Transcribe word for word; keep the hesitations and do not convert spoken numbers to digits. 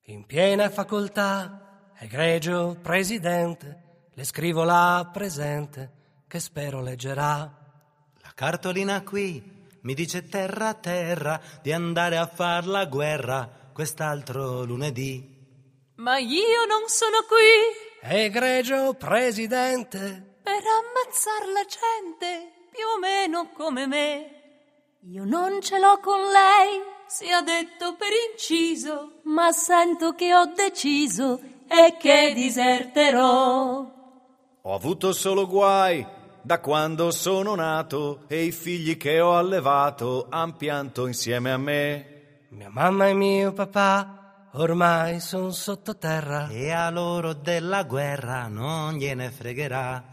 In piena facoltà, egregio presidente, le scrivo la presente, che spero leggerà. La cartolina qui mi dice terra terra di andare a far la guerra quest'altro lunedì. Ma io non sono qui, Egregio presidente, per ammazzar la gente, più o meno come me. Io non ce l'ho con lei, sia detto per inciso, ma sento che ho deciso e che diserterò. Ho avuto solo guai da quando sono nato e i figli che ho allevato han pianto insieme a me. mia mamma e mio papà ormai son sottoterra. E a loro della guerra non gliene fregherà.